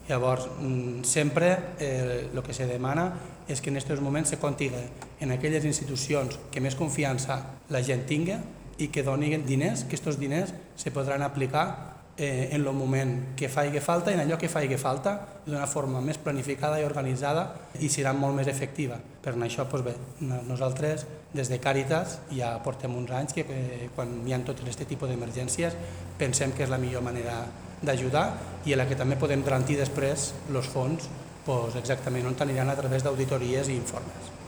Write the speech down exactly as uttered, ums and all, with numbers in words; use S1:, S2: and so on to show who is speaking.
S1: Llavors, sempre el que se demana és que en aquests moments se contiga en aquelles institucions que més confiança la gent tingui i que donin diners, que aquests diners se podran aplicar en el moment que faci falta i en allò que faci falta d'una forma més planificada i organitzada i serà molt més efectiva. Per això, doncs bé, nosaltres des de Càritas ja portem uns anys que quan hi ha tot aquest tipus d'emergències pensem que és la millor manera d'ajudar i en la que també podem garantir després els fons exactament on aniran a través d'auditories i informes.